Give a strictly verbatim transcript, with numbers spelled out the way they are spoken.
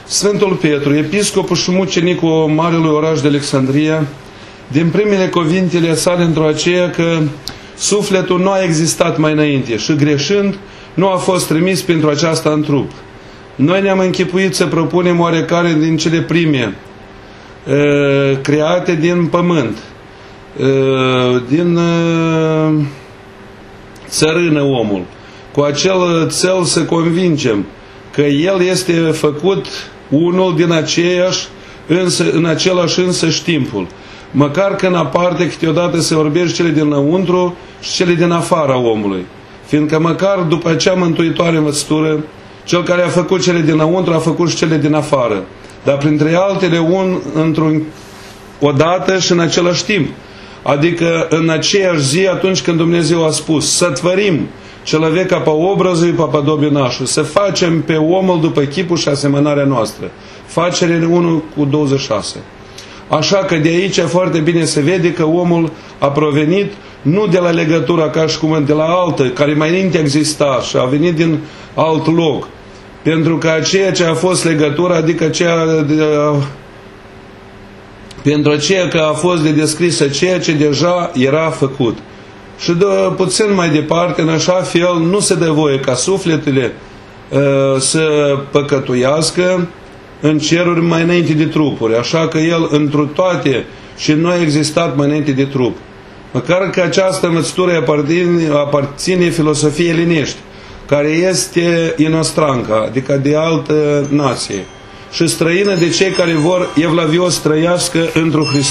Sfântul Petru, episcopul și mucenicul marelui oraș de Alexandria, din primele cuvintele sale într-o aceea că sufletul nu a existat mai înainte și greșând nu a fost trimis pentru aceasta în trup. Noi ne-am închipuit să propunem oarecare din cele prime uh, create din pământ, uh, din uh, țărână omul, cu acel cel să convingem că el este făcut unul din aceeași, însă, în același însăși timpul. Măcar că în aparte câteodată se vorbește cele dinăuntru și cele din afara omului. Fiindcă măcar după acea mântuitoare învățătură, cel care a făcut cele dinăuntru a făcut și cele din afară. Dar printre altele un într-un odată și în același timp. Adică în aceeași zi atunci când Dumnezeu a spus să tvărim человека по образу и по подобию нашу, să facem pe omul după chipul și asemănarea noastră. Facere unu cu douăzeci și șase. Așa că de aici foarte bine se vede că omul a provenit nu de la legătura ca și cum de la altă, care mai înainte exista și a venit din alt loc. Pentru că aceea ce a fost legătura, adică aceea de, pentru aceea că a fost de descrisă ceea ce deja era făcut. Și de puțin mai departe, în așa fel, nu se dă voie ca sufletele uh, să păcătuiască în ceruri mai înainte de trupuri. Așa că el, întru toate, și nu a existat mai înainte de trup. Măcar că această învățătură aparține, aparține filosofiei elinești, care este inostranca, adică de altă nație, și străină de cei care vor evlavios trăiască într-un Hristos.